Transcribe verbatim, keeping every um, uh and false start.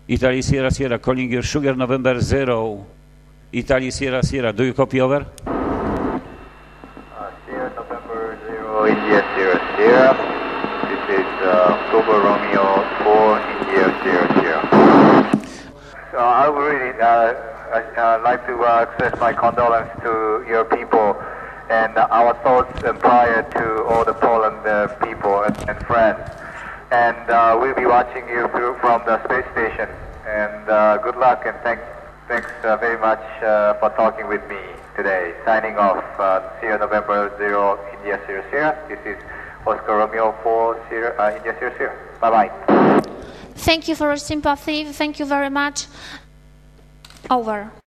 Italy Sierra Sierra, calling your Sugar November Zero. Italy Sierra Sierra, do you copy over? Uh, Sierra November Zero, India Sierra Sierra. This is uh, October Romeo four, India Sierra Sierra. So I would really uh, uh, like to uh, express my condolence to your people and uh, our thoughts and prior to all the Poland uh, people and, and friends. And uh, we'll be watching you through from the space station. And uh, good luck and thanks. Thanks uh, very much uh, for talking with me today. Signing off, uh, Sierra November Zero, India Sierra Sierra. This is Oscar Romeo four, Sierra, uh, India Sierra Sierra. Bye-bye. Thank you for your sympathy. Thank you very much. Over.